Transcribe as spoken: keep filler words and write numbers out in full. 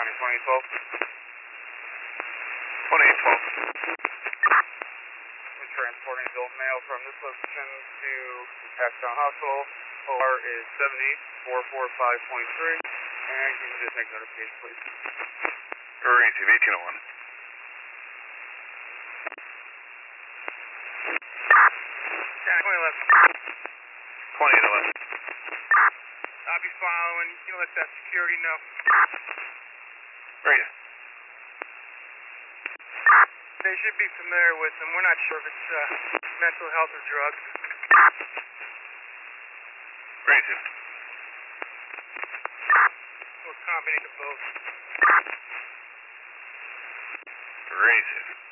County twenty twelve. twenty-eight twelve. We're transporting adult male from this location to Ashtown Hospital. O R is seven eight four four five point three. And can you just make notification, please? Receive eighteen oh one. twenty eleven. twenty-eight eleven. I'll be following. You can let that security know. Right. They should be familiar with them. We're not sure if it's uh, mental health or drugs. Right. Or a combination of both. Right.